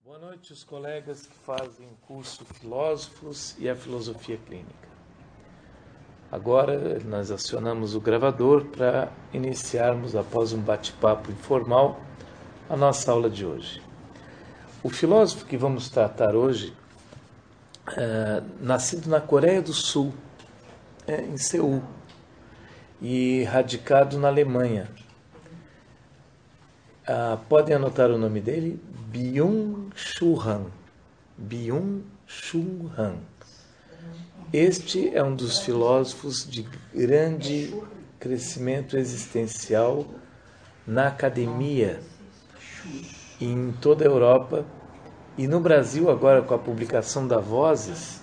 Boa noite, os colegas que fazem o curso Filósofos e a Filosofia Clínica. Agora nós acionamos o gravador para iniciarmos, após um bate-papo informal, a nossa aula de hoje. O filósofo que vamos tratar hoje nascido na Coreia do Sul, em Seul, e radicado na Alemanha. Podem anotar o nome dele? Byung-Chul Han. Byung-Chul Han. Este é um dos filósofos de grande crescimento existencial na academia em toda a Europa e no Brasil agora com a publicação da Vozes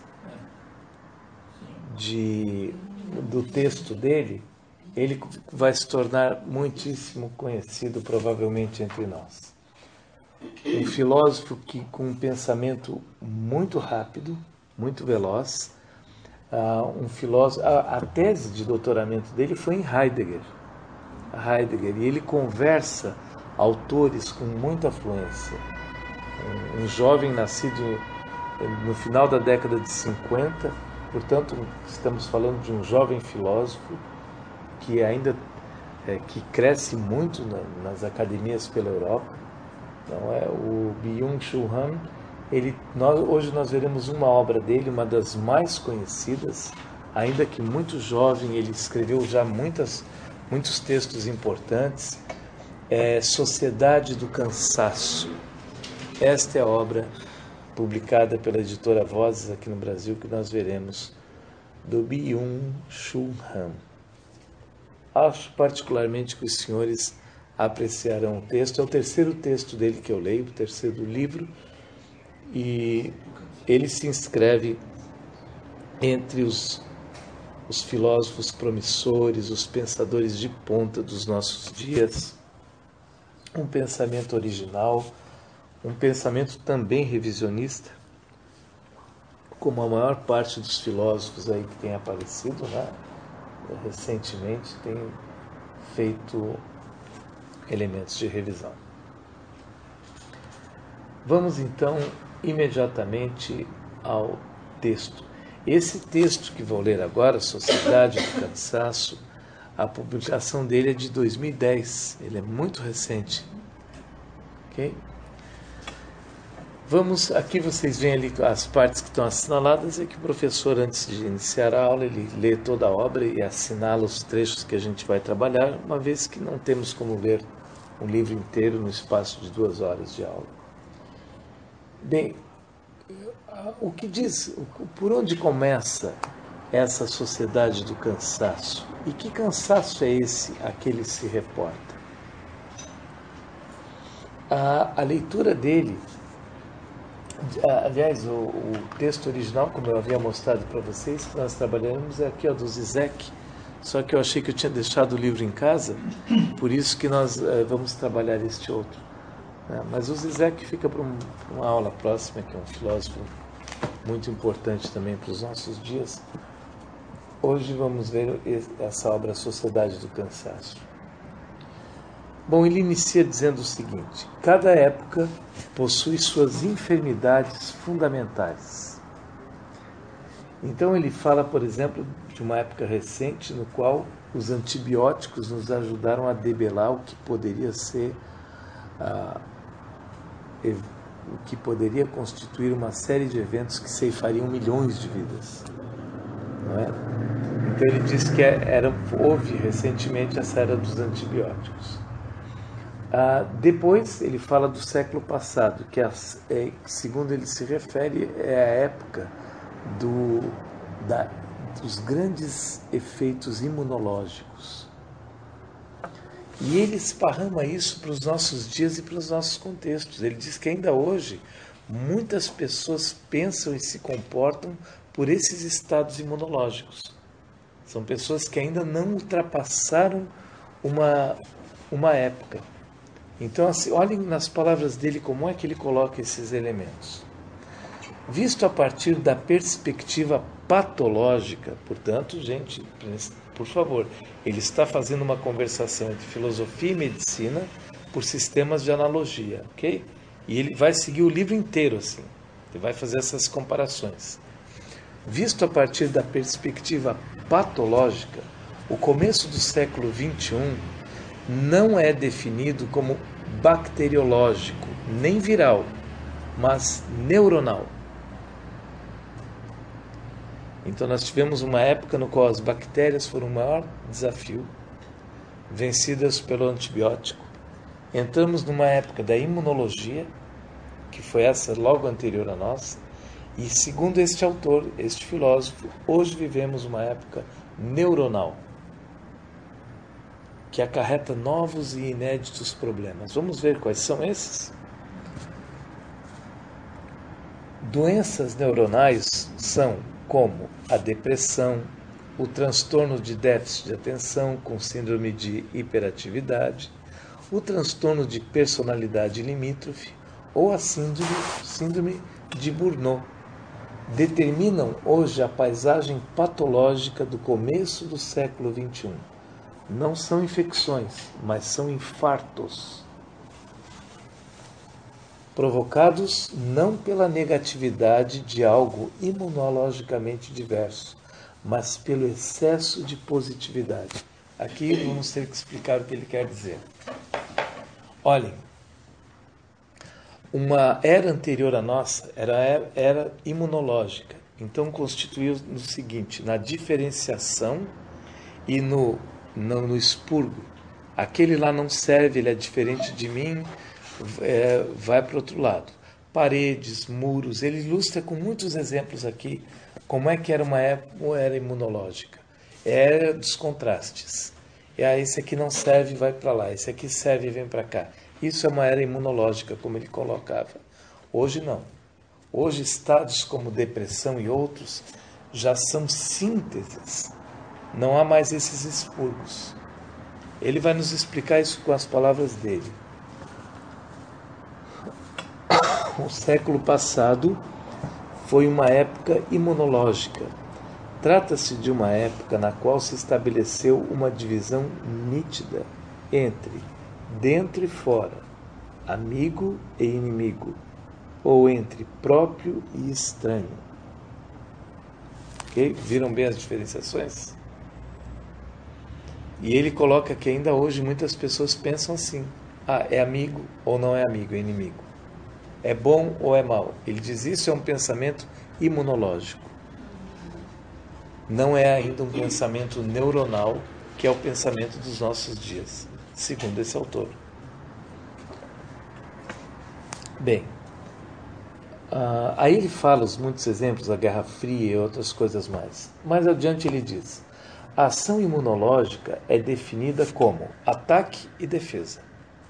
do texto dele, ele vai se tornar muitíssimo conhecido provavelmente entre nós. Um filósofo que com um pensamento muito rápido, muito veloz, um filósofo, a tese de doutoramento dele foi em Heidegger, e ele conversa autores com muita fluência. Um jovem nascido no final da década de 50, portanto estamos falando de um jovem filósofo que ainda que cresce muito nas academias pela Europa. Então, o Byung-Chul Han, hoje nós veremos uma obra dele, uma das mais conhecidas, ainda que muito jovem, ele escreveu já muitos textos importantes, Sociedade do Cansaço. Esta é a obra publicada pela editora Vozes aqui no Brasil, que nós veremos, do Byung-Chul Han. Acho particularmente que os senhores apreciarão o texto. É o terceiro texto dele que eu leio, o terceiro livro, e ele se inscreve entre os filósofos promissores, os pensadores de ponta dos nossos dias. Um pensamento original, um pensamento também revisionista, como a maior parte dos filósofos aí que tem aparecido, né? Recentemente tem feito elementos de revisão. Vamos então imediatamente ao texto. Esse texto que vou ler agora, Sociedade do Cansaço, a publicação dele é de 2010, ele é muito recente. Ok? Aqui vocês veem ali as partes que estão assinaladas, é que o professor, antes de iniciar a aula, ele lê toda a obra e assinala os trechos que a gente vai trabalhar, uma vez que não temos como ler um livro inteiro no espaço de 2 horas de aula. Bem, o que diz, por onde começa essa sociedade do cansaço? E que cansaço é esse a que ele se reporta? A leitura dele, aliás, o texto original, como eu havia mostrado para vocês, que nós trabalhamos, é aqui, do Zizek, só que eu achei que eu tinha deixado o livro em casa, por isso que nós vamos trabalhar este outro. Mas o Zizek fica para uma aula próxima, que é um filósofo muito importante também para os nossos dias. Hoje vamos ver essa obra, Sociedade do Cansaço. Bom, ele inicia dizendo o seguinte: cada época possui suas enfermidades fundamentais. Então ele fala, por exemplo, de uma época recente no qual os antibióticos nos ajudaram a debelar o que poderia ser, o que poderia constituir uma série de eventos que ceifariam milhões de vidas. Não é? Então ele diz que houve recentemente essa era dos antibióticos. Depois ele fala do século passado, que segundo ele se refere, é a época dos grandes efeitos imunológicos. E ele esparrama isso para os nossos dias e para os nossos contextos. Ele diz que ainda hoje muitas pessoas pensam e se comportam por esses estados imunológicos. São pessoas que ainda não ultrapassaram uma época. Então, assim, olhem nas palavras dele como é que ele coloca esses elementos. Visto a partir da perspectiva patológica, portanto, gente, por favor, ele está fazendo uma conversação entre filosofia e medicina por sistemas de analogia, ok? E ele vai seguir o livro inteiro assim. Ele vai fazer essas comparações. Visto a partir da perspectiva patológica, o começo do século XXI não é definido como bacteriológico, nem viral, mas neuronal. Então nós tivemos uma época no qual as bactérias foram o maior desafio, vencidas pelo antibiótico. Entramos numa época da imunologia, que foi essa logo anterior a nós, e segundo este autor, este filósofo, hoje vivemos uma época neuronal, que acarreta novos e inéditos problemas. Vamos ver quais são esses? Doenças neuronais são como a depressão, o transtorno de déficit de atenção com síndrome de hiperatividade, o transtorno de personalidade limítrofe ou a síndrome de Burnout. Determinam hoje a paisagem patológica do começo do século XXI. Não são infecções, mas são infartos, provocados não pela negatividade de algo imunologicamente diverso, mas pelo excesso de positividade. Aqui vamos ter que explicar o que ele quer dizer. Olhem, uma era anterior à nossa era imunológica. Então constituiu no seguinte, na diferenciação e no expurgo. Aquele lá não serve, ele é diferente de mim, vai para o outro lado. Paredes, muros, ele ilustra com muitos exemplos aqui como é que era uma era imunológica. Era dos contrastes. Esse aqui não serve, vai para lá. Esse aqui serve e vem para cá. Isso é uma era imunológica, como ele colocava. Hoje não. Hoje estados como depressão e outros já são sínteses. Não há mais esses expurgos. Ele vai nos explicar isso com as palavras dele. O século passado foi uma época imunológica. Trata-se de uma época na qual se estabeleceu uma divisão nítida entre dentro e fora, amigo e inimigo, ou entre próprio e estranho. Ok? Viram bem as diferenciações? E ele coloca que ainda hoje muitas pessoas pensam assim: é amigo ou não é amigo, é inimigo. É bom ou é mal? Ele diz isso é um pensamento imunológico. Não é ainda um pensamento neuronal, que é o pensamento dos nossos dias, segundo esse autor. Bem, aí ele fala os muitos exemplos da Guerra Fria e outras coisas mais. Mais adiante ele diz: a ação imunológica é definida como ataque e defesa.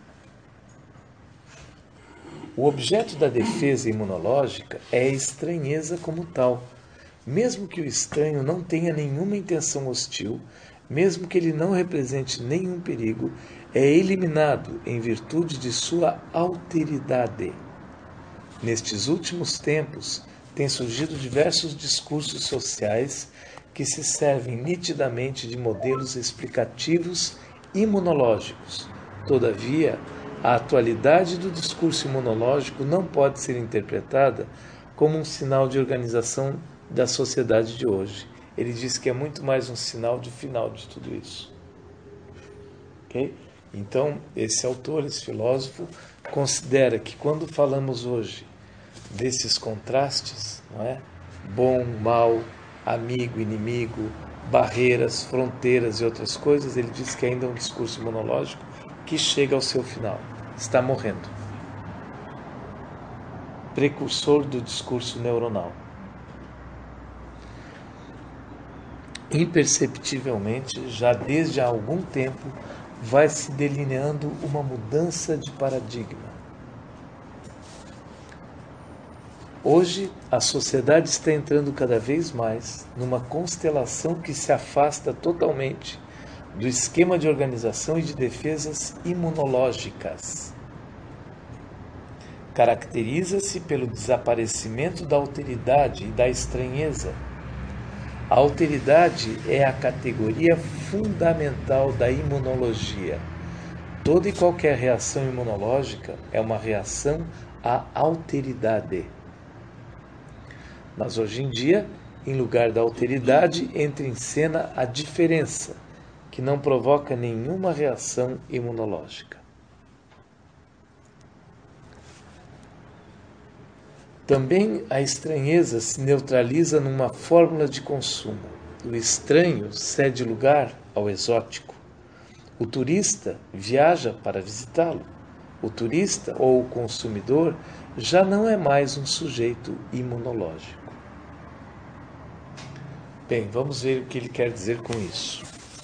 O objeto da defesa imunológica é a estranheza como tal. Mesmo que o estranho não tenha nenhuma intenção hostil, mesmo que ele não represente nenhum perigo, é eliminado em virtude de sua alteridade. Nestes últimos tempos, têm surgido diversos discursos sociais que se servem nitidamente de modelos explicativos imunológicos. Todavia, a atualidade do discurso imunológico não pode ser interpretada como um sinal de organização da sociedade de hoje. Ele diz que é muito mais um sinal de final de tudo isso. Ok? Então, esse autor, esse filósofo, considera que quando falamos hoje desses contrastes, não é? Bom, mal, amigo, inimigo, barreiras, fronteiras e outras coisas, ele diz que ainda é um discurso imunológico que chega ao seu final, está morrendo. Precursor do discurso neuronal. Imperceptivelmente, já desde há algum tempo, vai se delineando uma mudança de paradigma. Hoje, a sociedade está entrando cada vez mais numa constelação que se afasta totalmente do esquema de organização e de defesas imunológicas. Caracteriza-se pelo desaparecimento da alteridade e da estranheza. A alteridade é a categoria fundamental da imunologia. Toda e qualquer reação imunológica é uma reação a alteridade. Mas hoje em dia, em lugar da alteridade, entra em cena a diferença, que não provoca nenhuma reação imunológica. Também a estranheza se neutraliza numa fórmula de consumo. O estranho cede lugar ao exótico. O turista viaja para visitá-lo. O turista ou o consumidor já não é mais um sujeito imunológico. Bem, vamos ver o que ele quer dizer com isso.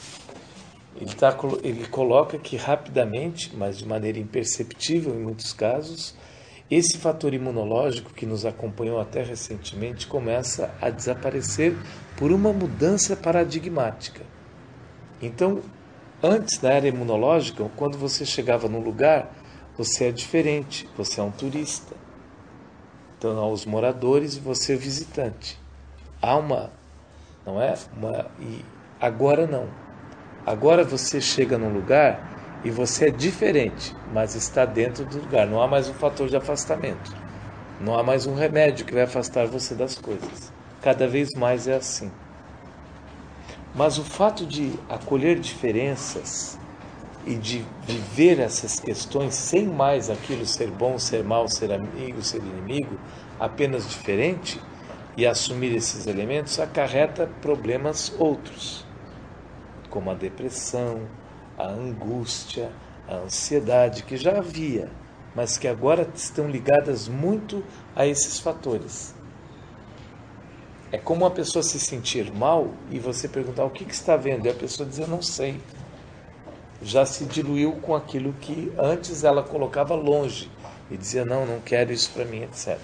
Ele coloca que rapidamente, mas de maneira imperceptível em muitos casos, esse fator imunológico que nos acompanhou até recentemente começa a desaparecer por uma mudança paradigmática. Então, antes da era imunológica, quando você chegava num lugar, você é diferente, você é um turista. Então, aos moradores, você é visitante. Há não é? E agora não. Agora você chega num lugar e você é diferente, mas está dentro do lugar. Não há mais um fator de afastamento. Não há mais um remédio que vai afastar você das coisas. Cada vez mais é assim. Mas o fato de acolher diferenças e de viver essas questões sem mais aquilo ser bom, ser mal, ser amigo, ser inimigo, apenas diferente, e assumir esses elementos acarreta problemas outros, como a depressão, a angústia, a ansiedade, que já havia, mas que agora estão ligadas muito a esses fatores. É como uma pessoa se sentir mal e você perguntar o que está vendo, e a pessoa dizer, não sei. Já se diluiu com aquilo que antes ela colocava longe e dizia, não quero isso para mim, etc.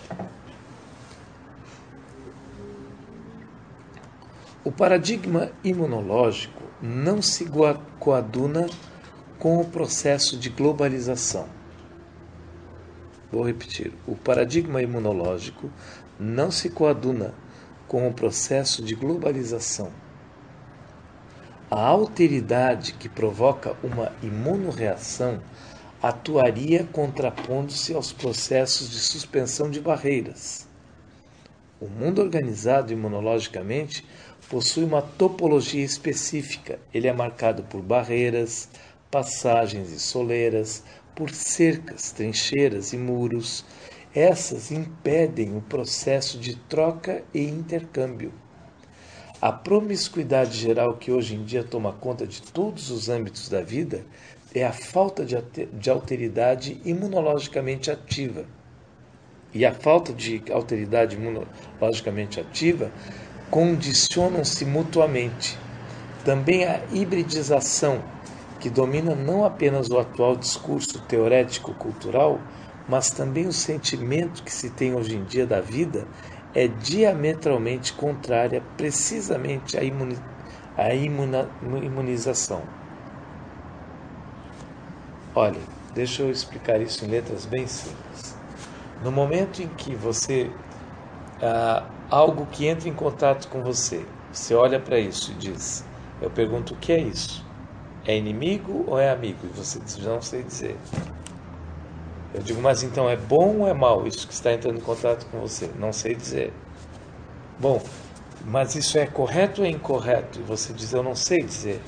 O paradigma imunológico não se coaduna com o processo de globalização. Vou repetir. O paradigma imunológico não se coaduna com o processo de globalização. A alteridade que provoca uma imunorreação atuaria contrapondo-se aos processos de suspensão de barreiras. O mundo organizado imunologicamente possui uma topologia específica. Ele é marcado por barreiras, passagens e soleiras, por cercas, trincheiras e muros. Essas impedem o processo de troca e intercâmbio. A promiscuidade geral que hoje em dia toma conta de todos os âmbitos da vida é a falta de alteridade imunologicamente ativa. E a falta de alteridade imunologicamente ativa condicionam-se mutuamente. Também a hibridização, que domina não apenas o atual discurso teorético-cultural, mas também o sentimento que se tem hoje em dia da vida, é diametralmente contrária precisamente à imunização. Olha, deixa eu explicar isso em letras bem simples. No momento em que algo que entra em contato com você, você olha para isso e diz, eu pergunto, o que é isso? É inimigo ou é amigo? E você diz, não sei dizer. Eu digo, mas então é bom ou é mal isso que está entrando em contato com você? Não sei dizer. Bom, mas isso é correto ou é incorreto? E você diz, eu não sei dizer.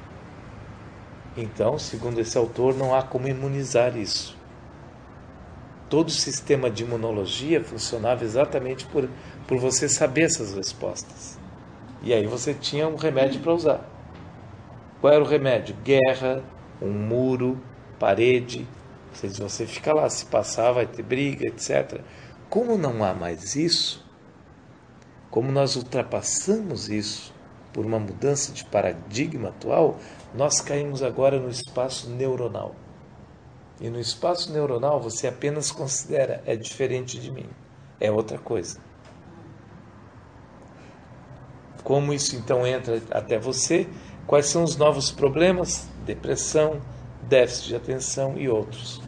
Então, segundo esse autor, não há como imunizar isso. Todo o sistema de imunologia funcionava exatamente por você saber essas respostas. E aí você tinha um remédio para usar. Qual era o remédio? Guerra, um muro, parede. Você fica lá, se passar vai ter briga, etc. Como não há mais isso, como nós ultrapassamos isso por uma mudança de paradigma atual, nós caímos agora no espaço neuronal. E no espaço neuronal você apenas considera, é diferente de mim, é outra coisa. Como isso então entra até você? Quais são os novos problemas? Depressão, déficit de atenção e outros.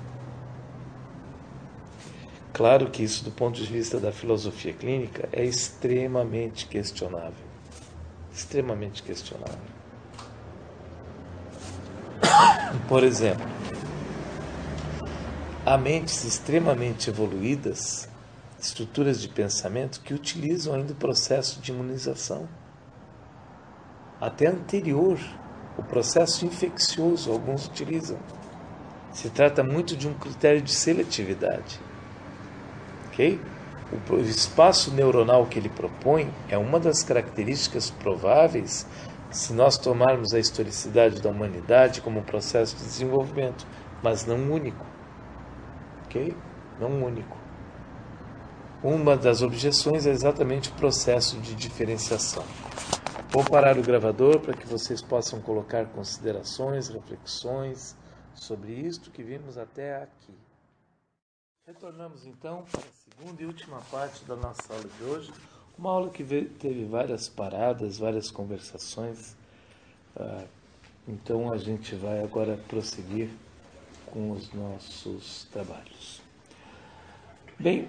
Claro que isso, do ponto de vista da filosofia clínica, é extremamente questionável. Extremamente questionável. Por exemplo, há mentes extremamente evoluídas, estruturas de pensamento, que utilizam ainda o processo de imunização, até anterior, o processo infeccioso, alguns utilizam. Se trata muito de um critério de seletividade. Ok? O espaço neuronal que ele propõe é uma das características prováveis se nós tomarmos a historicidade da humanidade como um processo de desenvolvimento, mas não único. Ok? Não único. Uma das objeções é exatamente o processo de diferenciação. Vou parar o gravador para que vocês possam colocar considerações, reflexões sobre isto que vimos até aqui. Retornamos então para a segunda e última parte da nossa aula de hoje, uma aula que teve várias paradas, várias conversações. Então a gente vai agora prosseguir com os nossos trabalhos. Bem,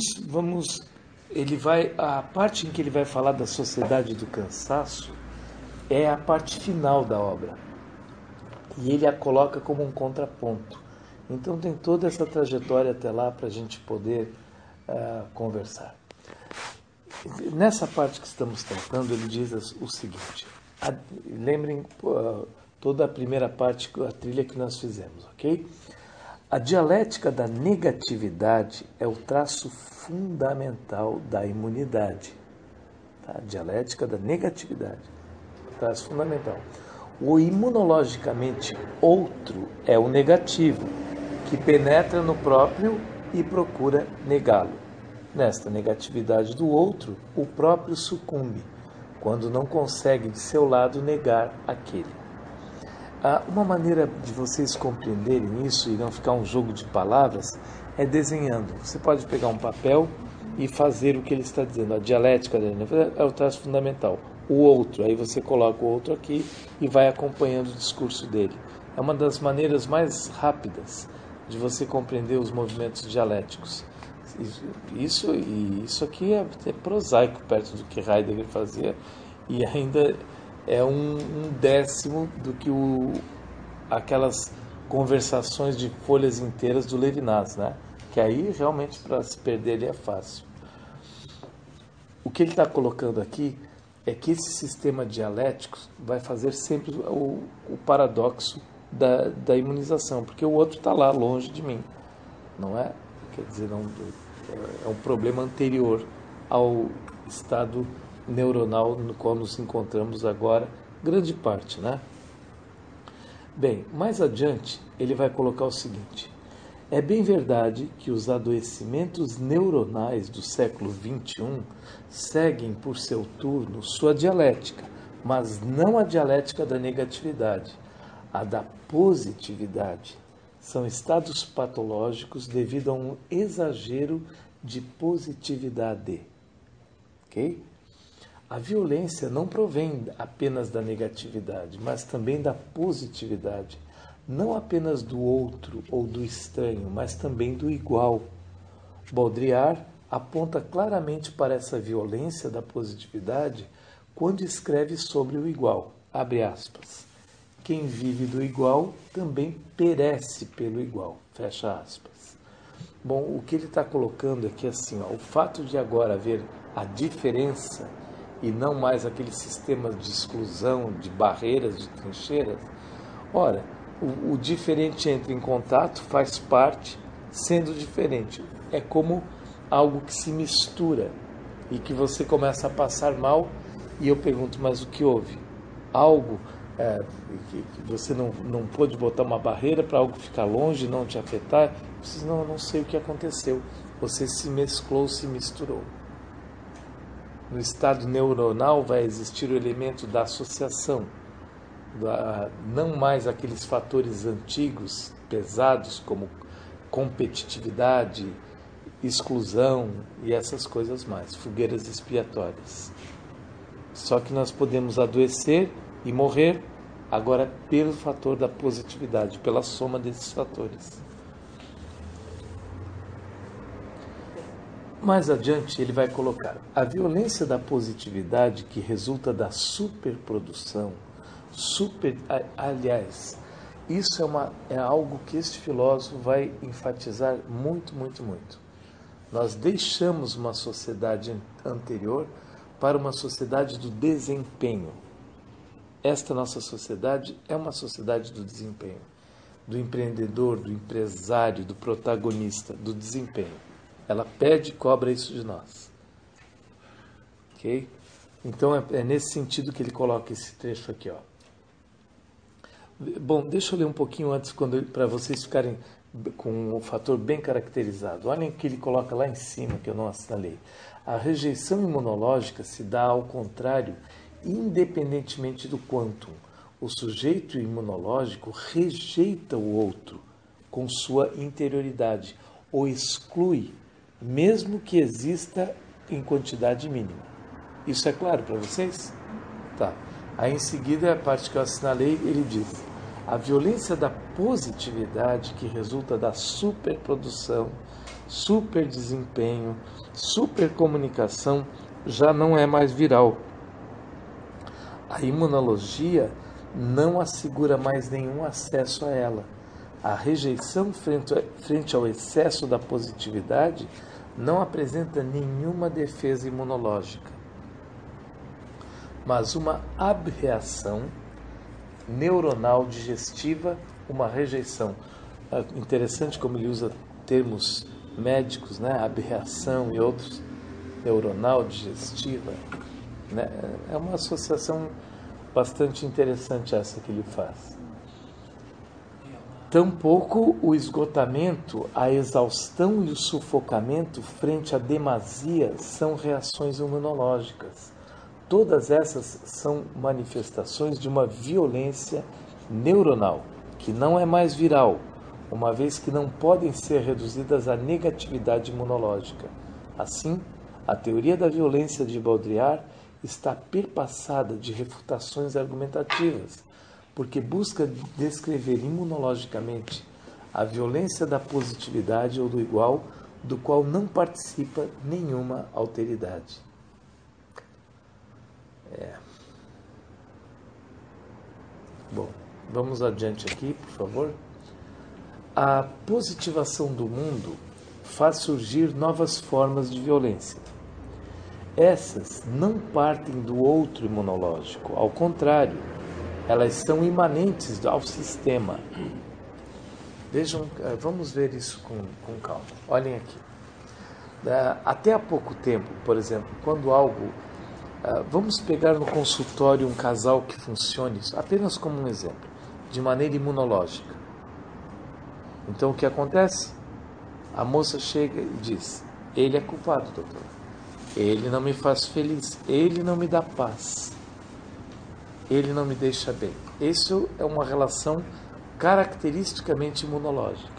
a parte em que ele vai falar da sociedade do cansaço é a parte final da obra. E ele a coloca como um contraponto. Então tem toda essa trajetória até lá para a gente poder conversar. Nessa parte que estamos tratando, ele diz o seguinte. Lembrem toda a primeira parte, a trilha que nós fizemos, ok? A dialética da negatividade é o traço fundamental da imunidade. Tá? A dialética da negatividade, o traço fundamental. O imunologicamente outro é o negativo, que penetra no próprio e procura negá-lo. Nesta negatividade do outro, o próprio sucumbe, quando não consegue de seu lado negar aquele. Uma maneira de vocês compreenderem isso e não ficar um jogo de palavras é desenhando. Você pode pegar um papel e fazer o que ele está dizendo. A dialética é o traço fundamental. O outro, aí você coloca o outro aqui e vai acompanhando o discurso dele. É uma das maneiras mais rápidas de você compreender os movimentos dialéticos. Isso aqui é prosaico perto do que Heidegger fazia e ainda é um décimo do que aquelas conversações de folhas inteiras do Levinas, né? Que aí realmente para se perder ele é fácil. O que ele está colocando aqui é que esse sistema dialético vai fazer sempre o paradoxo da imunização, porque o outro está lá, longe de mim, não é? Quer dizer, não, é um problema anterior ao estado neuronal no qual nos encontramos agora, grande parte, né? Bem, mais adiante ele vai colocar o seguinte: é bem verdade que os adoecimentos neuronais do século XXI seguem por seu turno sua dialética, mas não a dialética da negatividade, a da positividade. São estados patológicos devido a um exagero de positividade. Ok? A violência não provém apenas da negatividade, mas também da positividade. Não apenas do outro ou do estranho, mas também do igual. Baudrillard aponta claramente para essa violência da positividade quando escreve sobre o igual. Abre aspas. Quem vive do igual também perece pelo igual. Fecha aspas. Bom, o que ele está colocando aqui é assim, o fato de agora haver a diferença e não mais aquele sistema de exclusão, de barreiras, de trincheiras. Ora, o diferente entra em contato, faz parte, sendo diferente. É como algo que se mistura e que você começa a passar mal e eu pergunto, mas o que houve? Algo que você não pôde botar uma barreira para algo ficar longe, não te afetar? Você diz, não sei o que aconteceu. Você se mesclou, se misturou. No estado neuronal vai existir o elemento da associação, não mais aqueles fatores antigos, pesados, como competitividade, exclusão e essas coisas mais, fogueiras expiatórias. Só que nós podemos adoecer e morrer agora pelo fator da positividade, pela soma desses fatores. Mais adiante ele vai colocar a violência da positividade que resulta da superprodução, aliás, Isso é algo que este filósofo vai enfatizar muito, muito, muito. Nós deixamos uma sociedade anterior para uma sociedade do desempenho. Esta nossa sociedade é uma sociedade do desempenho, do empreendedor, do empresário, do protagonista, do desempenho. Ela pede e cobra isso de nós. Ok? Então é nesse sentido que ele coloca esse trecho aqui, ó. Bom, deixa eu ler um pouquinho antes, para vocês ficarem com o fator bem caracterizado. Olhem o que ele coloca lá em cima, que eu não assinalei. A rejeição imunológica se dá ao contrário, independentemente do quantum. O sujeito imunológico rejeita o outro com sua interioridade, o exclui, mesmo que exista em quantidade mínima. Isso é claro para vocês? Tá. Aí em seguida, a parte que eu assinalei, ele diz: a violência da positividade que resulta da superprodução, superdesempenho, supercomunicação já não é mais viral. A imunologia não assegura mais nenhum acesso a ela. A rejeição frente ao excesso da positividade não apresenta nenhuma defesa imunológica, mas uma abreação neuronal digestiva, uma rejeição. Interessante como ele usa termos médicos, né? Aberração e outros, neuronal digestiva, né? É uma associação bastante interessante essa que ele faz. Tampouco o esgotamento, a exaustão e o sufocamento frente à demasia são reações imunológicas. Todas essas são manifestações de uma violência neuronal, que não é mais viral, uma vez que não podem ser reduzidas à negatividade imunológica. Assim, a teoria da violência de Baudrillard está perpassada de refutações argumentativas, porque busca descrever imunologicamente a violência da positividade ou do igual, do qual não participa nenhuma alteridade. Bom, vamos adiante aqui, por favor. A positivação do mundo faz surgir novas formas de violência. Essas não partem do outro imunológico, ao contrário, elas são imanentes ao sistema. Vejam, vamos ver isso com calma. Olhem aqui. Até há pouco tempo, por exemplo, quando algo... Vamos pegar no consultório um casal que funcione, apenas como um exemplo, de maneira imunológica. Então, o que acontece? A moça chega e diz: ele é culpado, doutor. Ele não me faz feliz. Ele não me dá paz. Ele não me deixa bem. Isso é uma relação caracteristicamente imunológica.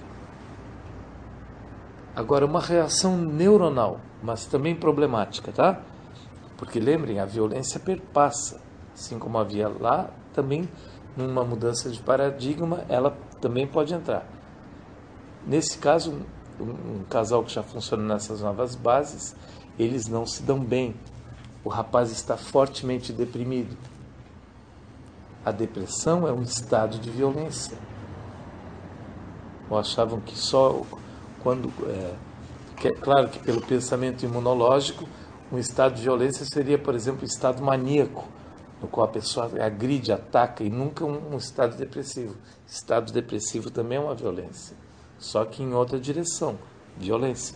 Agora, uma reação neuronal, mas também problemática, tá? Porque lembrem, a violência perpassa, assim como havia lá, também numa mudança de paradigma, ela também pode entrar. Nesse caso, um casal que já funciona nessas novas bases, eles não se dão bem. O rapaz está fortemente deprimido. A depressão é um estado de violência. Ou achavam que só quando... claro que pelo pensamento imunológico, um estado de violência seria, por exemplo, um estado maníaco, no qual a pessoa agride, ataca, e nunca um estado depressivo. Estado depressivo também é uma violência, só que em outra direção, violência.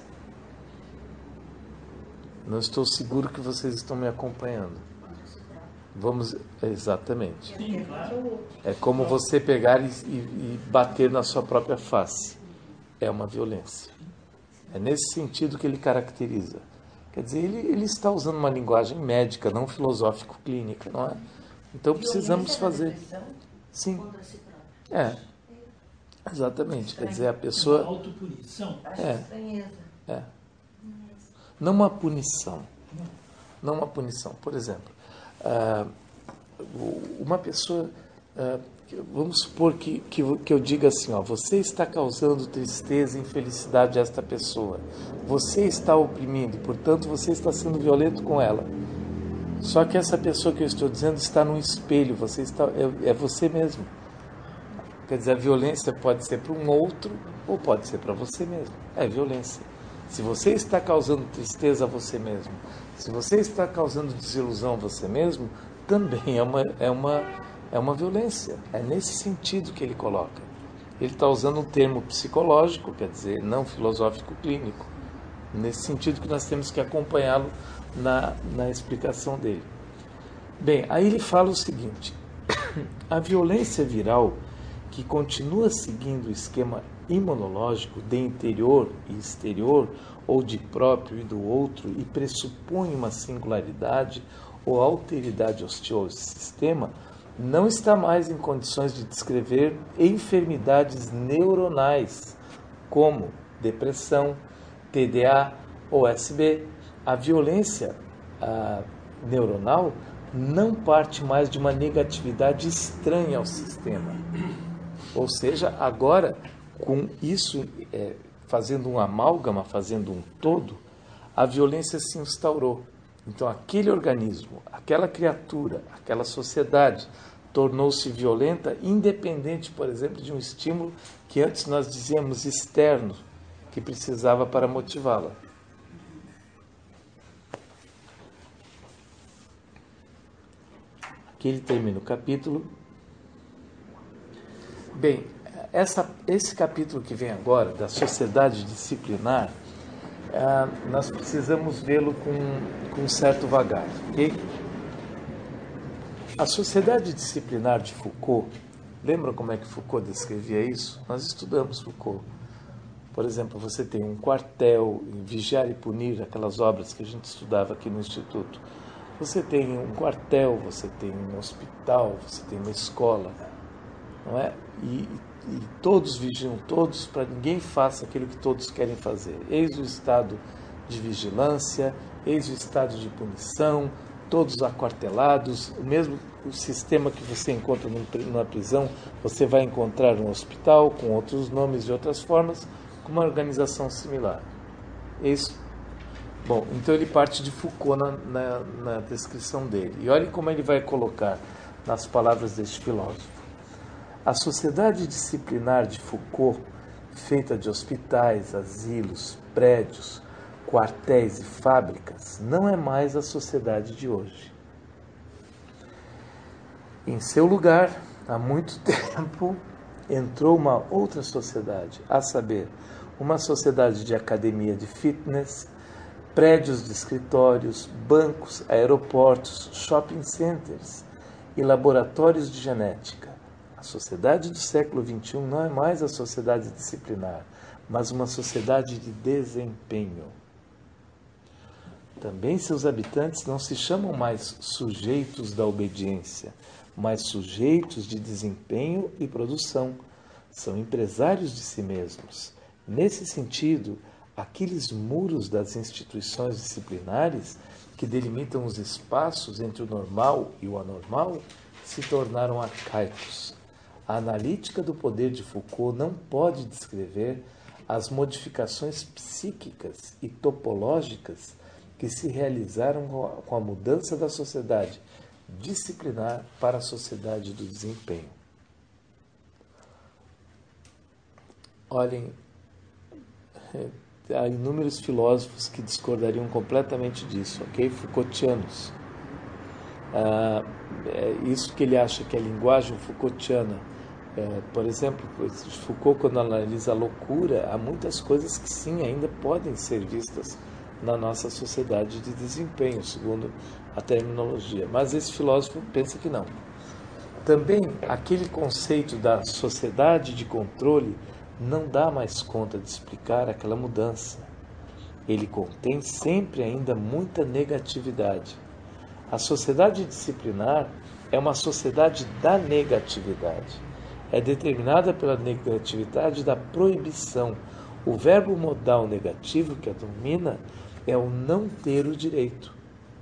Não estou seguro que vocês estão me acompanhando. Vamos, exatamente. É como você pegar e bater na sua própria face. É uma violência. É nesse sentido que ele caracteriza. Quer dizer, ele está usando uma linguagem médica, não filosófico-clínica, não é? Então precisamos fazer. Sim. Exatamente. Quer dizer, a pessoa. Autopunição. Não uma punição. Não uma punição. Por exemplo, uma pessoa. Vamos supor que eu diga assim, ó, você está causando tristeza e infelicidade a esta pessoa. Você está oprimindo, portanto você está sendo violento com ela. Só que essa pessoa que eu estou dizendo está num espelho, você está, é você mesmo. Quer dizer, a violência pode ser para um outro ou pode ser para você mesmo. É violência. Se você está causando tristeza a você mesmo, se você está causando desilusão a você mesmo, também é uma violência. É nesse sentido que ele coloca. Ele está usando um termo psicológico, quer dizer, não filosófico clínico. Nesse sentido que nós temos que acompanhá-lo na explicação dele. Bem, aí ele fala o seguinte: a violência viral, que continua seguindo o esquema imunológico de interior e exterior, ou de próprio e do outro, e pressupõe uma singularidade ou alteridade hostil ao sistema, não está mais em condições de descrever enfermidades neuronais, como depressão, TDA ou SB. A violência neuronal não parte mais de uma negatividade estranha ao sistema. Ou seja, agora, com isso, fazendo um amálgama, fazendo um todo, a violência se instaurou. Então, aquele organismo, aquela criatura, aquela sociedade tornou-se violenta, independente, por exemplo, de um estímulo que antes nós dizíamos externo, que precisava para motivá-la. Aqui ele termina o capítulo. Bem, esse capítulo que vem agora, da sociedade disciplinar, nós precisamos vê-lo com um certo vagar, ok? A sociedade disciplinar de Foucault, lembram como é que Foucault descrevia isso? Nós estudamos Foucault. Por exemplo, você tem um quartel, Vigiar e Punir, aquelas obras que a gente estudava aqui no Instituto. Você tem um quartel, você tem um hospital, você tem uma escola, não é? E todos vigiam todos para ninguém faça aquilo que todos querem fazer. Eis o estado de vigilância, eis o estado de punição, todos aquartelados. O mesmo sistema que você encontra numa prisão, você vai encontrar no hospital, com outros nomes e outras formas, com uma organização similar. Isso. Bom, então ele parte de Foucault na descrição dele. E olhem como ele vai colocar nas palavras deste filósofo. A sociedade disciplinar de Foucault, feita de hospitais, asilos, prédios, quartéis e fábricas, não é mais a sociedade de hoje. Em seu lugar, há muito tempo, entrou uma outra sociedade, a saber, uma sociedade de academia de fitness, prédios de escritórios, bancos, aeroportos, shopping centers e laboratórios de genética. A sociedade do século XXI não é mais a sociedade disciplinar, mas uma sociedade de desempenho. Também seus habitantes não se chamam mais sujeitos da obediência, mas sujeitos de desempenho e produção. São empresários de si mesmos. Nesse sentido, aqueles muros das instituições disciplinares que delimitam os espaços entre o normal e o anormal se tornaram arcaicos. A analítica do poder de Foucault não pode descrever as modificações psíquicas e topológicas que se realizaram com a mudança da sociedade disciplinar para a sociedade do desempenho. Olhem, há inúmeros filósofos que discordariam completamente disso, ok? Foucaultianos. Isso que ele acha que é a linguagem Foucaultiana. Por exemplo, Foucault, quando analisa a loucura, há muitas coisas que sim, ainda podem ser vistas na nossa sociedade de desempenho, segundo a terminologia. Mas esse filósofo pensa que não. Também, aquele conceito da sociedade de controle não dá mais conta de explicar aquela mudança. Ele contém sempre ainda muita negatividade. A sociedade disciplinar é uma sociedade da negatividade. É determinada pela negatividade da proibição. O verbo modal negativo que a domina é o não ter o direito.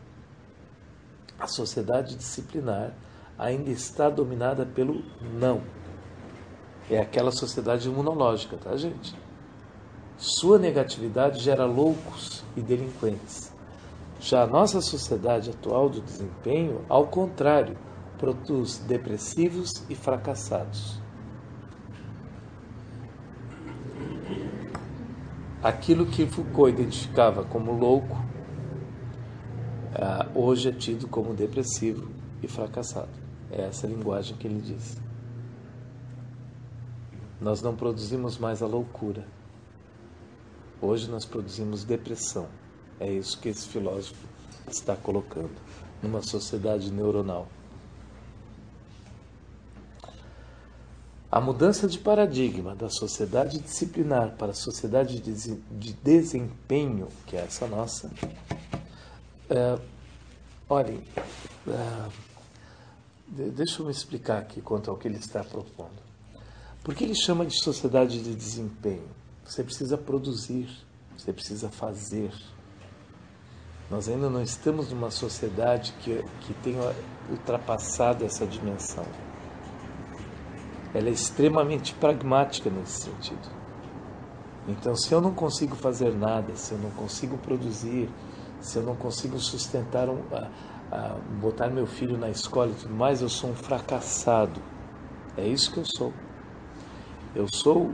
A sociedade disciplinar ainda está dominada pelo não. É aquela sociedade imunológica, tá, gente? Sua negatividade gera loucos e delinquentes. Já a nossa sociedade atual do desempenho, ao contrário, produz depressivos e fracassados. Aquilo que Foucault identificava como louco, hoje é tido como depressivo e fracassado. É essa linguagem que ele diz. Nós não produzimos mais a loucura. Hoje nós produzimos depressão. É isso que esse filósofo está colocando numa sociedade neuronal. A mudança de paradigma da sociedade disciplinar para a sociedade de desempenho, que é essa nossa, olhem, deixa eu me explicar aqui quanto ao que ele está propondo. Por que ele chama de sociedade de desempenho? Você precisa produzir, você precisa fazer. Nós ainda não estamos numa sociedade que tenha ultrapassado essa dimensão. Ela é extremamente pragmática nesse sentido. Então, se eu não consigo fazer nada, se eu não consigo produzir, se eu não consigo sustentar, botar meu filho na escola e tudo mais, eu sou um fracassado. É isso que eu sou. Eu sou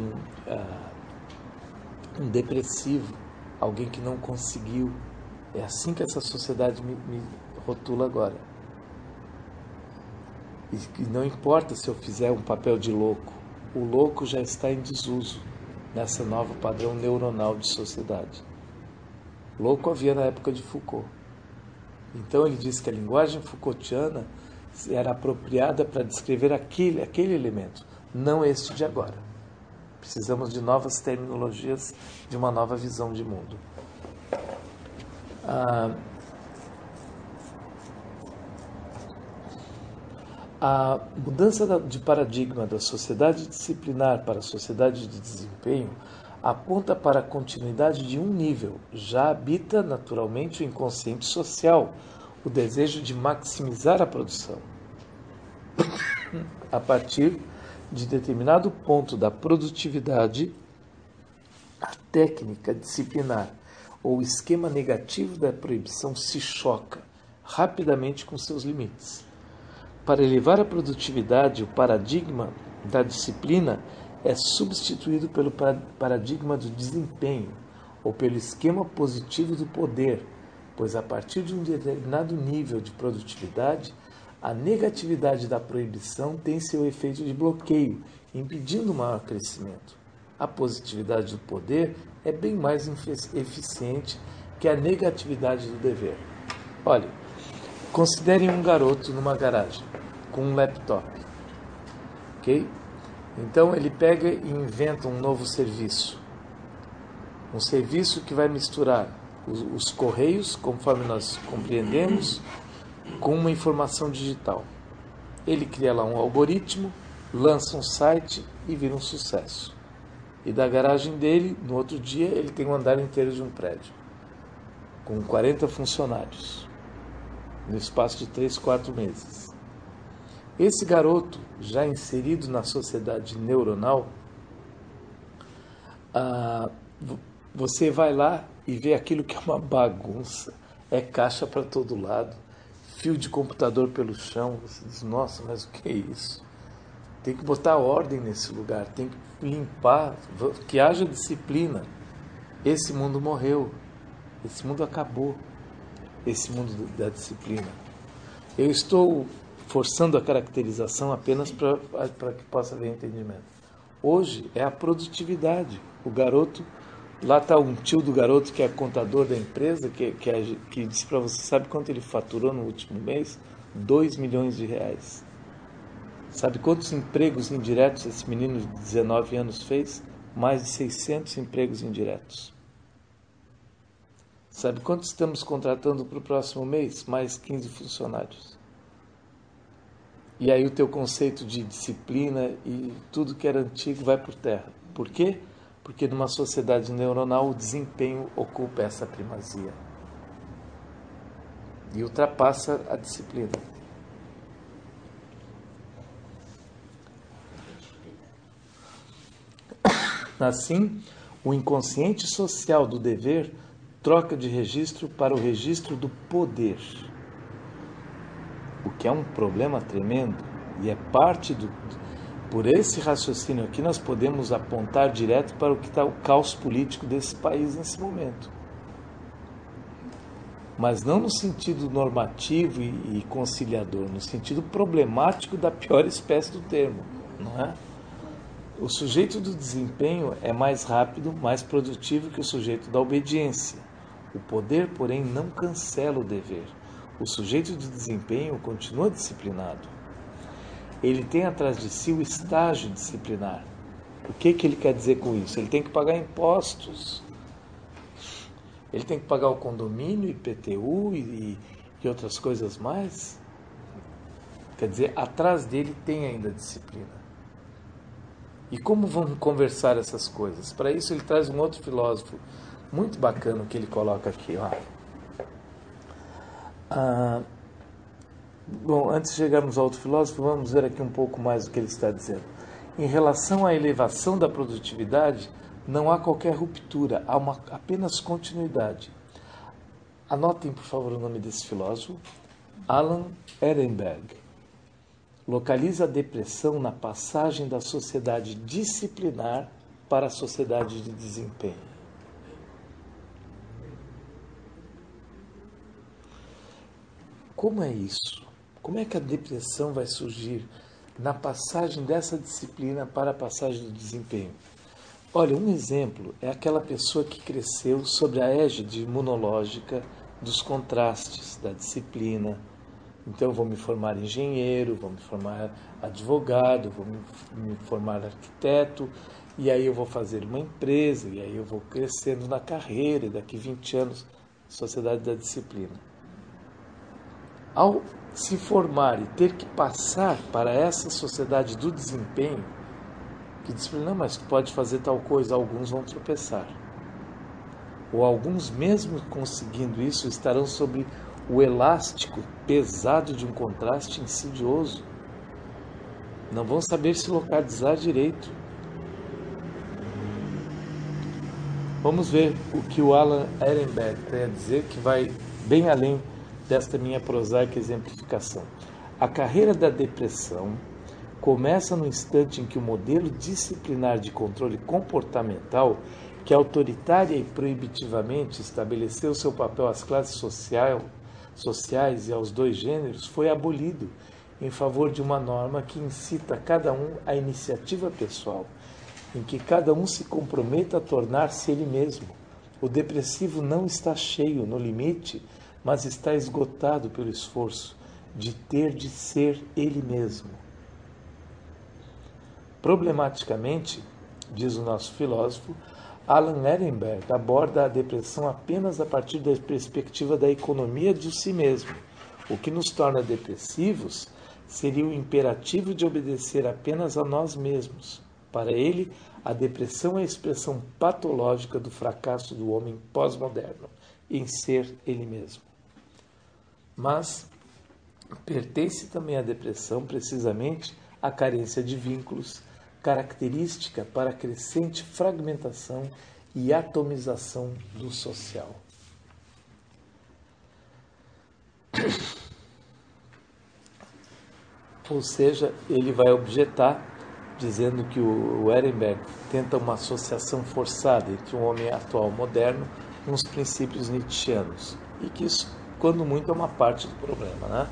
um depressivo, alguém que não conseguiu. É assim que essa sociedade me rotula agora. E não importa se eu fizer um papel de louco, o louco já está em desuso nessa nova padrão neuronal de sociedade. Louco havia na época de Foucault. Então ele diz que a linguagem Foucaultiana era apropriada para descrever aquele elemento, não este de agora. Precisamos de novas terminologias, de uma nova visão de mundo. A mudança de paradigma da sociedade disciplinar para a sociedade de desempenho aponta para a continuidade de um nível. Já habita naturalmente o inconsciente social, o desejo de maximizar a produção. A partir de determinado ponto da produtividade, a técnica disciplinar ou o esquema negativo da proibição se choca rapidamente com seus limites. Para elevar a produtividade, o paradigma da disciplina é substituído pelo paradigma do desempenho, ou pelo esquema positivo do poder, pois a partir de um determinado nível de produtividade, a negatividade da proibição tem seu efeito de bloqueio, impedindo o maior crescimento. A positividade do poder é bem mais eficiente que a negatividade do dever. Olha, considerem um garoto numa garagem, com um laptop, ok? Então ele pega e inventa um novo serviço. Um serviço que vai misturar os correios, conforme nós compreendemos, com uma informação digital. Ele cria lá um algoritmo, lança um site e vira um sucesso. E da garagem dele, no outro dia, ele tem um andar inteiro de um prédio, com 40 funcionários, no espaço de 3, 4 meses. Esse garoto, já inserido na sociedade neuronal, você vai lá e vê aquilo que é uma bagunça, é caixa para todo lado, fio de computador pelo chão, você diz, nossa, mas o que é isso? Tem que botar ordem nesse lugar, tem que limpar, que haja disciplina. Esse mundo morreu, esse mundo acabou, esse mundo da disciplina. Eu estou forçando a caracterização apenas para que possa haver entendimento. Hoje é a produtividade. O garoto, lá está um tio do garoto que é contador da empresa, que disse para você, sabe quanto ele faturou no último mês? 2 milhões de reais. Sabe quantos empregos indiretos esse menino de 19 anos fez? Mais de 600 empregos indiretos. Sabe quanto estamos contratando para o próximo mês? Mais 15 funcionários. E aí o teu conceito de disciplina e tudo que era antigo vai por terra. Por quê? Porque numa sociedade neuronal o desempenho ocupa essa primazia. E ultrapassa a disciplina. Assim, o inconsciente social do dever troca de registro para o registro do poder. O que é um problema tremendo e é parte Por esse raciocínio aqui, nós podemos apontar direto para o que está o caos político desse país nesse momento. Mas não no sentido normativo e conciliador, no sentido problemático da pior espécie do termo, não é? O sujeito do desempenho é mais rápido, mais produtivo que o sujeito da obediência. O poder, porém, não cancela o dever. O sujeito de desempenho continua disciplinado. Ele tem atrás de si o estágio disciplinar. O que ele quer dizer com isso? Ele tem que pagar impostos. Ele tem que pagar o condomínio, IPTU e outras coisas mais. Quer dizer, atrás dele tem ainda disciplina. E como vamos conversar essas coisas? Para isso ele traz um outro filósofo muito bacana que ele coloca aqui. Ó. Bom, antes de chegarmos ao outro filósofo, vamos ver aqui um pouco mais o que ele está dizendo. Em relação à elevação da produtividade, não há qualquer ruptura, há apenas continuidade. Anotem, por favor, o nome desse filósofo, Alan Ehrenberg. Localiza a depressão na passagem da sociedade disciplinar para a sociedade de desempenho. Como é isso? Como é que a depressão vai surgir na passagem dessa disciplina para a passagem do desempenho? Olha, um exemplo é aquela pessoa que cresceu sob a égide imunológica dos contrastes, da disciplina. Então, vou me formar engenheiro, vou me formar advogado, vou me formar arquiteto, e aí eu vou fazer uma empresa, e aí eu vou crescendo na carreira, e daqui 20 anos, sociedade da disciplina. Ao se formar e ter que passar para essa sociedade do desempenho, que disciplina, mas pode fazer tal coisa, alguns vão tropeçar. Ou alguns, mesmo conseguindo isso, estarão sobre o elástico pesado de um contraste insidioso. Não vão saber se localizar direito. Vamos ver o que o Alan Ehrenberg tem a dizer, que vai bem além desta minha prosaica exemplificação. A carreira da depressão começa no instante em que o modelo disciplinar de controle comportamental, que autoritária e proibitivamente estabeleceu seu papel às classes sociais e aos dois gêneros, foi abolido em favor de uma norma que incita cada um à iniciativa pessoal, em que cada um se comprometa a tornar-se ele mesmo. O depressivo não está cheio no limite, mas está esgotado pelo esforço de ter de ser ele mesmo. Problematicamente, diz o nosso filósofo, Alan Ehrenberg aborda a depressão apenas a partir da perspectiva da economia de si mesmo. O que nos torna depressivos seria o imperativo de obedecer apenas a nós mesmos. Para ele, a depressão é a expressão patológica do fracasso do homem pós-moderno em ser ele mesmo. Mas pertence também à depressão, precisamente, a carência de vínculos, característica para a crescente fragmentação e atomização do social. Ou seja, ele vai objetar, dizendo que o Ehrenberg tenta uma associação forçada entre o homem atual moderno com os princípios nietzschianos, e que isso, quando muito, é uma parte do problema, né?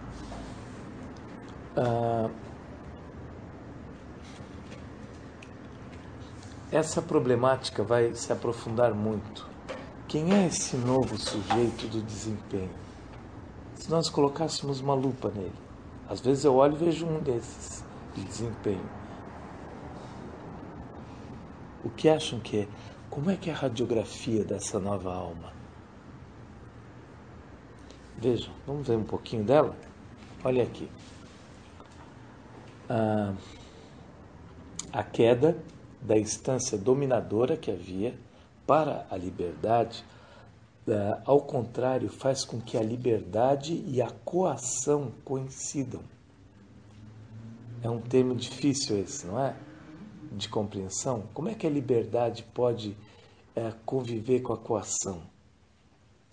Essa problemática vai se aprofundar muito. Quem é esse novo sujeito do desempenho? Se nós colocássemos uma lupa nele, às vezes eu olho e vejo um desses de desempenho. O que acham que é? Como é que é a radiografia dessa nova alma? Vejam, vamos ver um pouquinho dela? Olha aqui. A queda da instância dominadora que havia para a liberdade, ao contrário, faz com que a liberdade e a coação coincidam. É um termo difícil esse, não é? De compreensão. Como é que a liberdade pode conviver com a coação?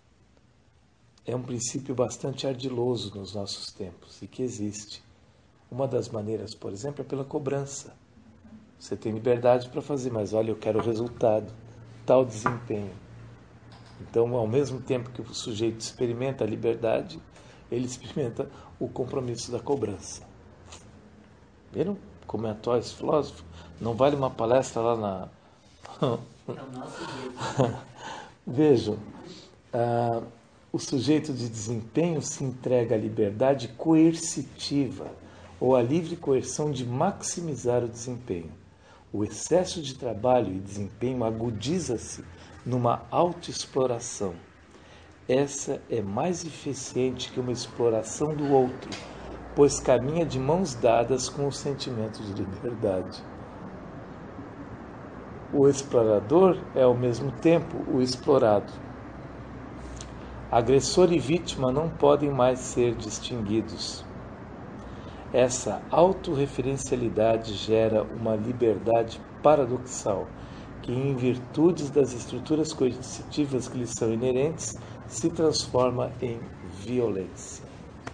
É um princípio bastante ardiloso nos nossos tempos e que existe. Uma das maneiras, por exemplo, é pela cobrança. Você tem liberdade para fazer, mas olha, eu quero o resultado, tal desempenho. Então, ao mesmo tempo que o sujeito experimenta a liberdade, ele experimenta o compromisso da cobrança. Viram como é atual esse filósofo? Não vale uma palestra lá na... Vejam, o sujeito de desempenho se entrega à liberdade coercitiva ou à livre coerção de maximizar o desempenho. O excesso de trabalho e desempenho agudiza-se numa autoexploração. Essa é mais eficiente que uma exploração do outro, pois caminha de mãos dadas com o sentimento de liberdade. O explorador é, ao mesmo tempo, o explorado. Agressor e vítima não podem mais ser distinguidos. Essa autorreferencialidade gera uma liberdade paradoxal, que, em virtude das estruturas coercitivas que lhe são inerentes, se transforma em violência.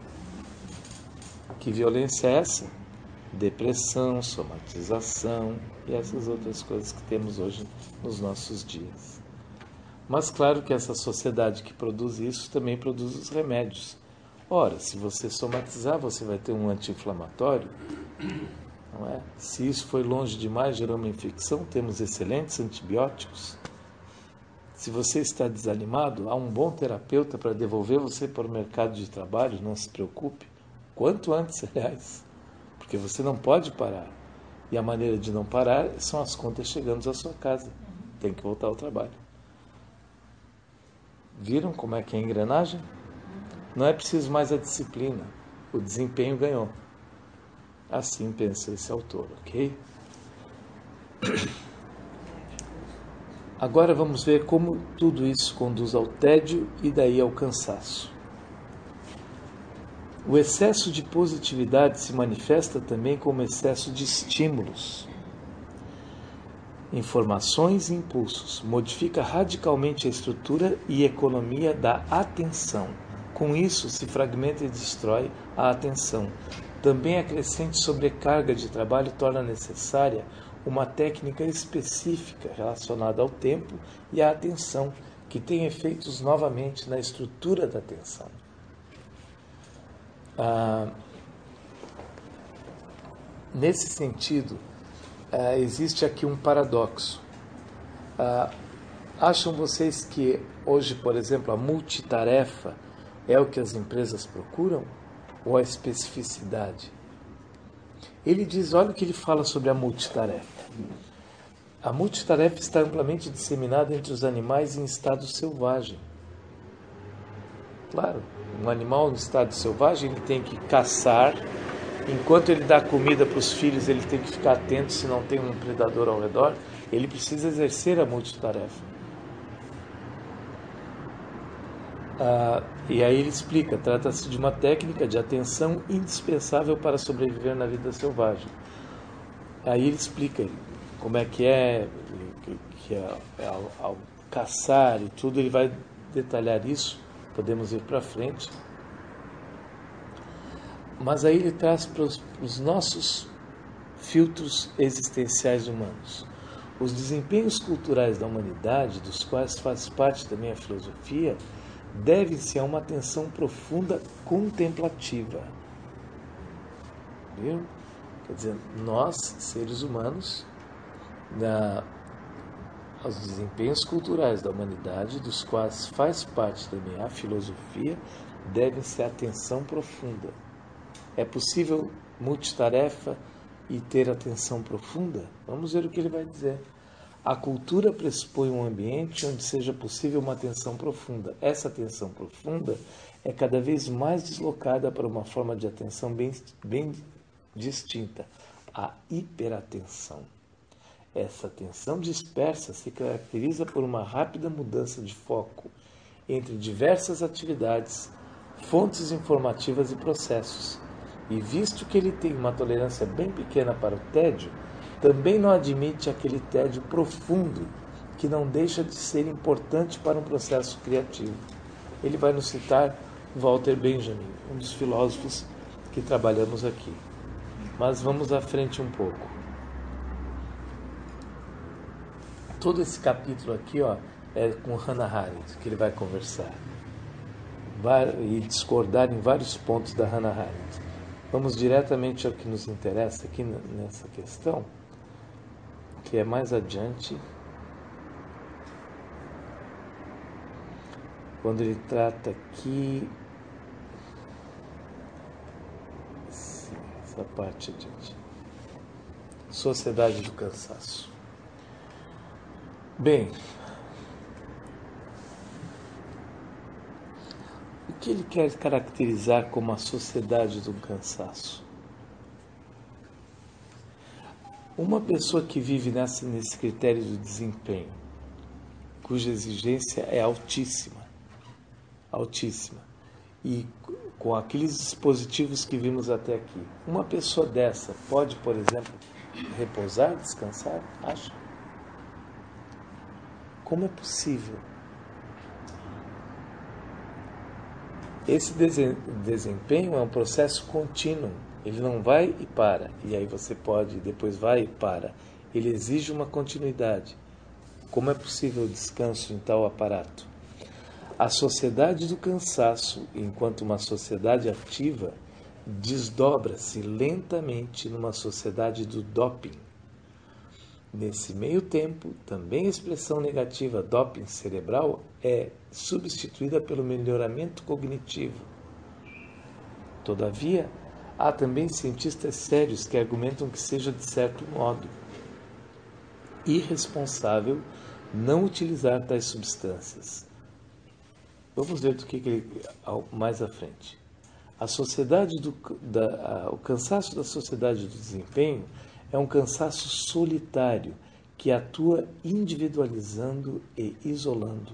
Que violência é essa? Depressão, somatização e essas outras coisas que temos hoje nos nossos dias. Mas claro que essa sociedade que produz isso também produz os remédios. Ora, se você somatizar, você vai ter um anti-inflamatório, não é? Se isso foi longe demais, gerou uma infecção, temos excelentes antibióticos. Se você está desanimado, há um bom terapeuta para devolver você para o mercado de trabalho, não se preocupe. Quanto antes, aliás, porque você não pode parar. E a maneira de não parar são as contas chegando à sua casa. Tem que voltar ao trabalho. Viram como é que é a engrenagem? Não é preciso mais a disciplina. O desempenho ganhou. Assim pensa esse autor, ok? Agora vamos ver como tudo isso conduz ao tédio e daí ao cansaço. O excesso de positividade se manifesta também como excesso de estímulos, informações e impulsos. Modifica radicalmente a estrutura e economia da atenção. Com isso, se fragmenta e destrói a atenção. Também a crescente sobrecarga de trabalho torna necessária uma técnica específica relacionada ao tempo e à atenção, que tem efeitos novamente na estrutura da atenção. Nesse sentido, existe aqui um paradoxo. Acham vocês que hoje, por exemplo, a multitarefa é o que as empresas procuram? Ou a especificidade? Ele diz, olha o que ele fala sobre a multitarefa. A multitarefa está amplamente disseminada entre os animais em estado selvagem. Claro, um animal em estado selvagem ele tem que caçar, enquanto ele dá comida para os filhos, ele tem que ficar atento se não tem um predador ao redor, ele precisa exercer a multitarefa. E aí ele explica, trata-se de uma técnica de atenção indispensável para sobreviver na vida selvagem. Aí ele explica como é que ao caçar e tudo, ele vai detalhar isso, podemos ir para frente. Mas aí ele traz para os nossos filtros existenciais humanos. Os desempenhos culturais da humanidade, dos quais faz parte também a filosofia, devem-se a uma atenção profunda contemplativa. Viu? Quer dizer, nós, seres humanos, os desempenhos culturais da humanidade, dos quais faz parte também a filosofia, devem-se a atenção profunda. É possível multitarefa e ter atenção profunda? Vamos ver o que ele vai dizer. A cultura pressupõe um ambiente onde seja possível uma atenção profunda. Essa atenção profunda é cada vez mais deslocada para uma forma de atenção bem distinta, a hiperatenção. Essa atenção dispersa se caracteriza por uma rápida mudança de foco entre diversas atividades, fontes informativas e processos. E visto que ele tem uma tolerância bem pequena para o tédio, também não admite aquele tédio profundo que não deixa de ser importante para um processo criativo. Ele vai nos citar Walter Benjamin, um dos filósofos que trabalhamos aqui. Mas vamos à frente um pouco. Todo esse capítulo aqui, é com Hannah Arendt que ele vai conversar e discordar em vários pontos da Hannah Arendt. Vamos diretamente ao que nos interessa aqui nessa questão, que é mais adiante, quando ele trata aqui, essa parte adiante, Sociedade do Cansaço. Bem, o que ele quer caracterizar como a sociedade do cansaço? Uma pessoa que vive nesse critério do desempenho, cuja exigência é altíssima, e com aqueles dispositivos que vimos até aqui, uma pessoa dessa pode, por exemplo, repousar, descansar? Acha? Como é possível? Esse desempenho é um processo contínuo. Ele não vai e para, e aí você pode, depois vai e para. Ele exige uma continuidade. Como é possível o descanso em tal aparato? A sociedade do cansaço, enquanto uma sociedade ativa, desdobra-se lentamente numa sociedade do doping. Nesse meio tempo, também a expressão negativa doping cerebral é substituída pelo melhoramento cognitivo. Todavia, há também cientistas sérios que argumentam que seja, de certo modo, irresponsável não utilizar tais substâncias. Vamos ver do que ele mais à frente. O cansaço da sociedade do desempenho é um cansaço solitário que atua individualizando e isolando.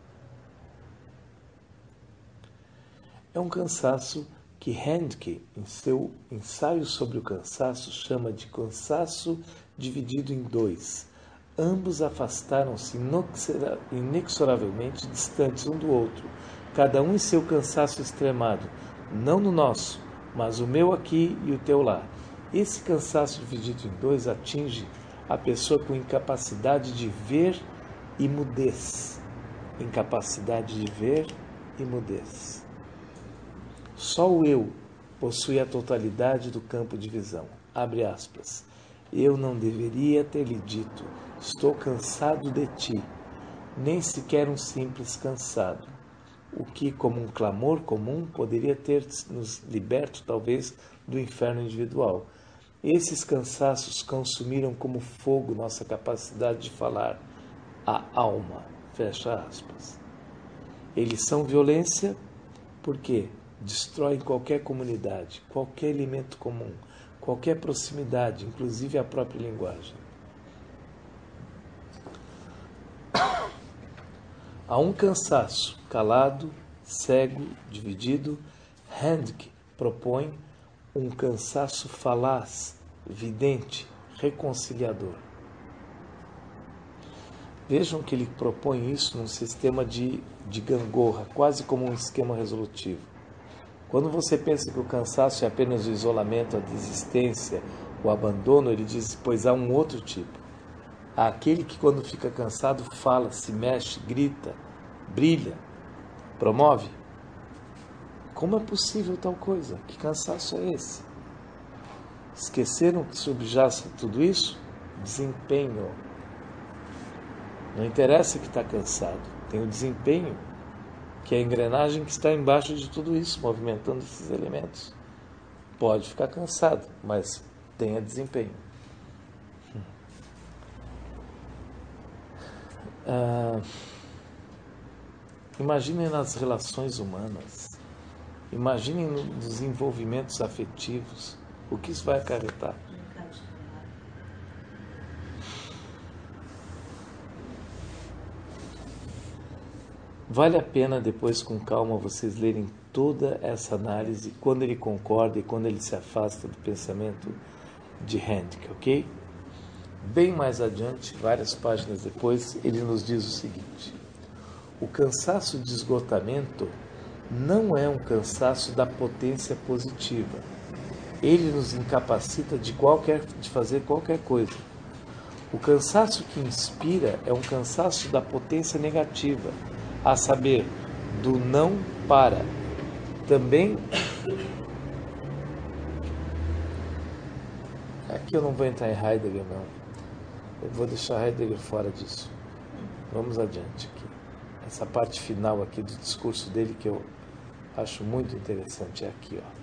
É um cansaço que Handke, em seu ensaio sobre o cansaço, chama de cansaço dividido em dois. Ambos afastaram-se inexoravelmente distantes um do outro, cada um em seu cansaço extremado, não no nosso, mas o meu aqui e o teu lá. Esse cansaço dividido em dois atinge a pessoa com incapacidade de ver e mudez. Incapacidade de ver e mudez. Só o eu possui a totalidade do campo de visão. Abre aspas. Eu não deveria ter lhe dito, estou cansado de ti, nem sequer um simples cansado. O que, como um clamor comum, poderia ter nos liberto, talvez, do inferno individual. Esses cansaços consumiram como fogo nossa capacidade de falar, a alma, fecha aspas. Eles são violência porque destroem qualquer comunidade, qualquer elemento comum, qualquer proximidade, inclusive a própria linguagem. Há um cansaço calado, cego, dividido. Handke propõe um cansaço falaz, vidente, reconciliador. Vejam que ele propõe isso num sistema de gangorra, quase como um esquema resolutivo. Quando você pensa que o cansaço é apenas o isolamento, a desistência, o abandono, ele diz, pois há um outro tipo. Há aquele que quando fica cansado fala, se mexe, grita, brilha, promove. Como é possível tal coisa? Que cansaço é esse? Esqueceram que subjace tudo isso? Desempenho. Não interessa que está cansado, tem o desempenho, que é a engrenagem que está embaixo de tudo isso, movimentando esses elementos. Pode ficar cansado, mas tenha desempenho. Imaginem nas relações humanas, imaginem nos envolvimentos afetivos, o que isso vai acarretar. Vale a pena depois com calma vocês lerem toda essa análise, quando ele concorda e quando ele se afasta do pensamento de Handke, ok? Bem mais adiante, várias páginas depois, ele nos diz o seguinte: o cansaço de esgotamento não é um cansaço da potência positiva. ele nos incapacita de fazer qualquer coisa. O cansaço que inspira é um cansaço da potência negativa, a saber, do não para. Também, aqui eu não vou entrar em Heidegger, não. Eu vou deixar Heidegger fora disso. Vamos adiante aqui. Essa parte final aqui do discurso dele que eu acho muito interessante é aqui, ó.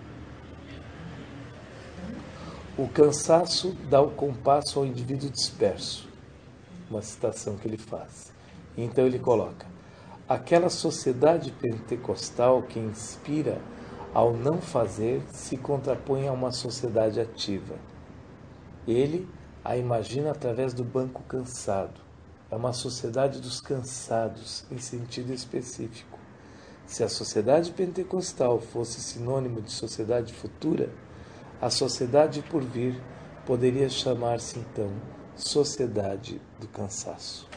O cansaço dá o compasso ao indivíduo disperso. Uma citação que ele faz. Então ele coloca: aquela sociedade pentecostal que inspira ao não fazer se contrapõe a uma sociedade ativa. Ele a imagina através do banco cansado. É uma sociedade dos cansados, em sentido específico. Se a sociedade pentecostal fosse sinônimo de sociedade futura, a sociedade por vir poderia chamar-se então Sociedade do Cansaço.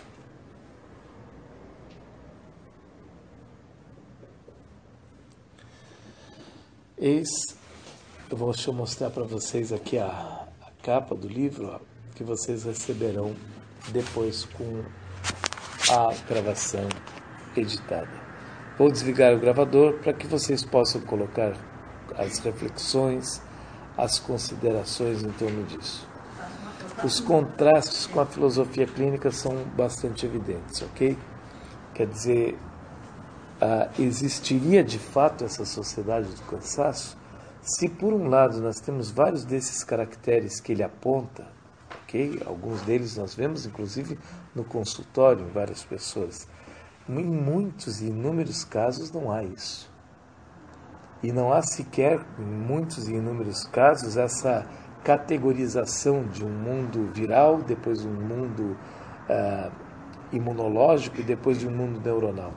Deixa eu mostrar para vocês aqui a capa do livro, ó, que vocês receberão depois com a gravação editada. Vou desligar o gravador para que vocês possam colocar as reflexões, as considerações em torno disso. Os contrastes com a filosofia clínica são bastante evidentes, ok? Quer dizer, existiria de fato essa sociedade do cansaço se, por um lado, nós temos vários desses caracteres que ele aponta, ok? Alguns deles nós vemos, inclusive, no consultório, em várias pessoas. Em muitos e inúmeros casos não há isso. E não há sequer, em muitos e inúmeros casos, essa categorização de um mundo viral, depois um mundo imunológico e depois de um mundo neuronal.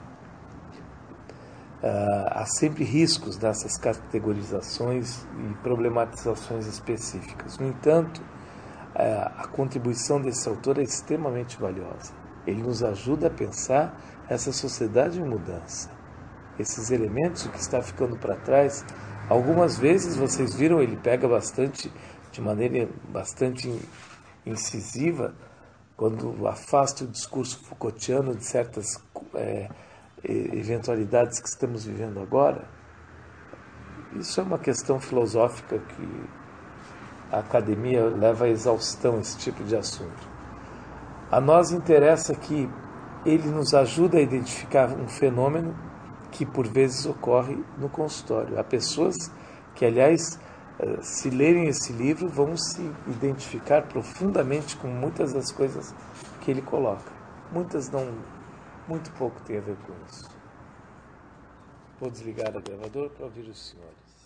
Há sempre riscos nessas categorizações e problematizações específicas. No entanto, a contribuição desse autor é extremamente valiosa. Ele nos ajuda a pensar essa sociedade em mudança. Esses elementos, o que está ficando para trás, algumas vezes vocês viram, ele pega de maneira bastante incisiva, quando afasta o discurso Foucaultiano de certas eventualidades que estamos vivendo agora. Isso é uma questão filosófica que a academia leva à exaustão, esse tipo de assunto. A nós interessa que ele nos ajuda a identificar um fenômeno que por vezes ocorre no consultório. Há pessoas que, aliás, se lerem esse livro, vão se identificar profundamente com muitas das coisas que ele coloca. Muitas não, muito pouco tem a ver com isso. Vou desligar o gravador para ouvir os senhores.